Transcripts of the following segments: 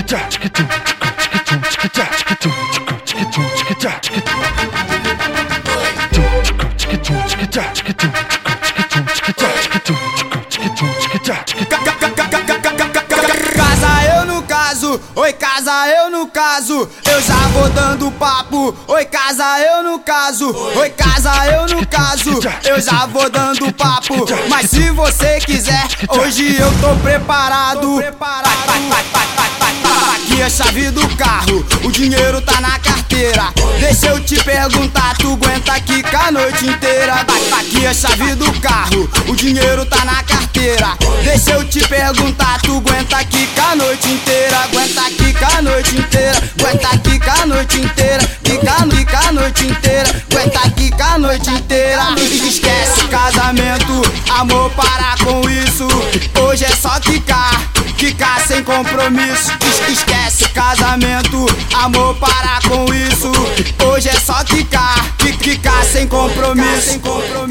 Casa eu no caso, oi casa eu no caso, eu já vou dando papo. Oi casa eu no caso, oi casa eu no caso, eu já vou dando papo. Mas se você quiser, hoje eu tô preparado. Aqui é a chave do carro, o dinheiro tá na carteira. Deixa eu te perguntar, tu aguenta aqui com a noite inteira? Aqui é a chave do carro, o dinheiro tá na carteira. Deixa eu te perguntar, tu aguenta aqui com a noite inteira? Aguenta aqui com a noite inteira, aguenta aqui com a noite inteira, fica a noite inteira, aguenta aqui com a noite inteira. Esquece casamento, amor, para com isso. Hoje é só quicar, quicar sem compromisso. Esquece casamento, amor, para com isso. Hoje é só quicar, quicar sem compromisso.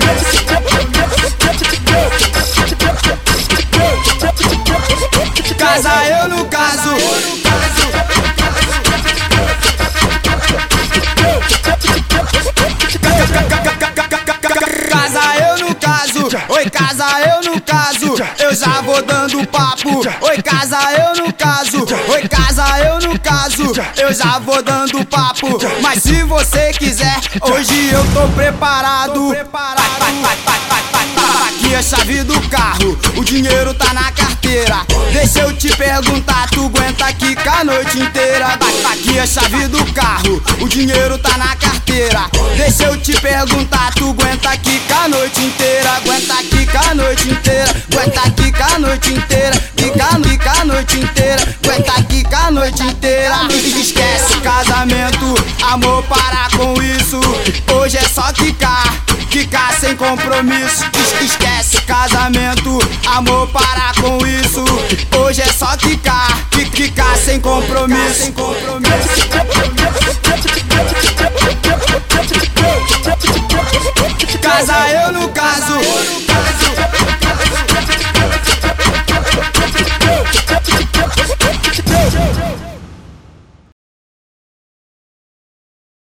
Casa eu no caso, casa eu no caso, oi casa eu no caso, eu já vou dando papo. Oi casa eu no caso, oi casa eu no caso, eu já vou dando papo. Mas se você quiser, hoje eu tô preparado. Aqui é a chave do carro, o dinheiro tá na carteira. Deixa eu te perguntar, tu aguenta aqui com a noite inteira? Aqui é a chave do carro, o dinheiro tá na carteira. Deixa eu te perguntar, tu aguenta aqui com a noite inteira? Aguenta aqui com a noite inteira, aguenta aqui com a noite inteira, fica a noite inteira, aguenta aqui com a noite inteira. Esquece casamento, amor, para com isso. Hoje é só quicar, quicar sem compromisso. Esquece casamento, amor, para com isso. Hoje é só quicar, quicar sem compromisso. Casa eu no caso.